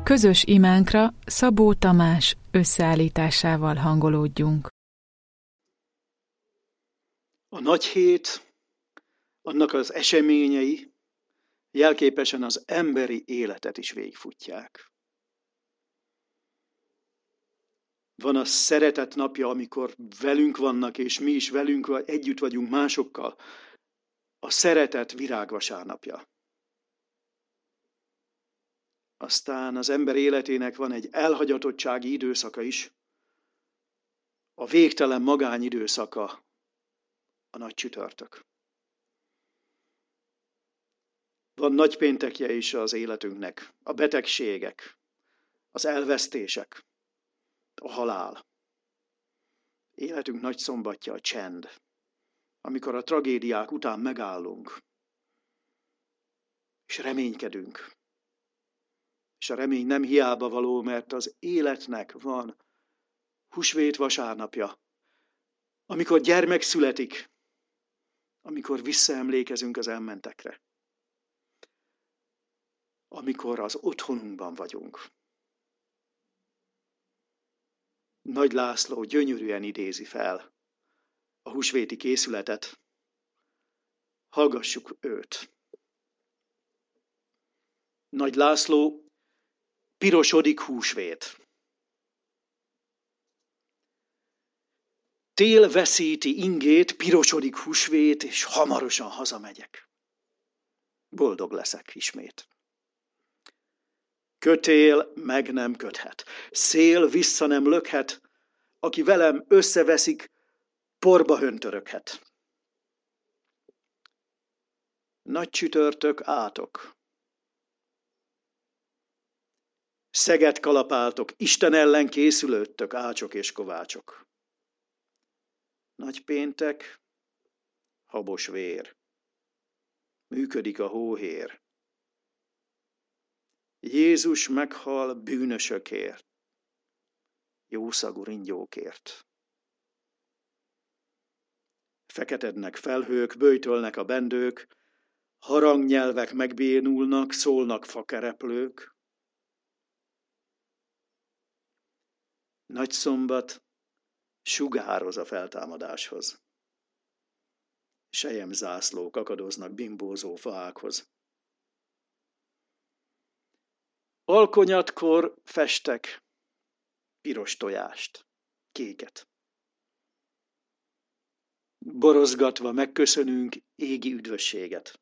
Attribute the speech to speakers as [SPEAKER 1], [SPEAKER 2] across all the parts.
[SPEAKER 1] Közös imánkra Szabó Tamás összeállításával hangolódjunk.
[SPEAKER 2] A nagy hét, annak az eseményei jelképesen az emberi életet is végigfutják. Van a szeretet napja, amikor velünk vannak, és mi is velünk együtt vagyunk másokkal. A szeretet virágvasárnapja. Aztán az ember életének van egy elhagyatottsági időszaka is, a végtelen magány időszaka, a nagy csütörtök. Van nagy péntekje is az életünknek, a betegségek, az elvesztések, a halál. Életünk nagy szombatja a csend, amikor a tragédiák után megállunk, és reménykedünk. És a remény nem hiába való, mert az életnek van húsvét vasárnapja, amikor gyermek születik, amikor visszaemlékezünk az elmentekre, amikor az otthonunkban vagyunk. Nagy László gyönyörűen idézi fel a húsvéti készületet. Hallgassuk őt. Nagy László, pirosodik húsvét. Tél veszíti ingét, pirosodik húsvét, és hamarosan hazamegyek. Boldog leszek ismét. Kötél meg nem köthet, szél vissza nem lökhet, aki velem összeveszik, porba höntöröghet. Nagy csütörtök átok. Szeget kalapáltok, Isten ellen készülődtök, ácsok és kovácsok. Nagy péntek, habos vér. Működik a hóhér. Jézus meghal bűnösökért, jószagú ringyókért. Feketednek felhők, böjtölnek a bendők, harangnyelvek megbénulnak, szólnak fakereplők. Nagyszombat sugároz a feltámadáshoz. Selyemzászlók akadoznak bimbózó faákhoz. Alkonyatkor festek piros tojást, kéket. Borozgatva megköszönünk égi üdvösséget.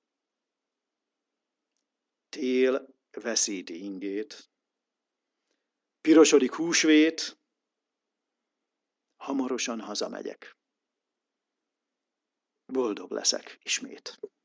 [SPEAKER 2] Tél veszíti ingét. Pirosodik húsvét, hamarosan hazamegyek. Boldog leszek ismét.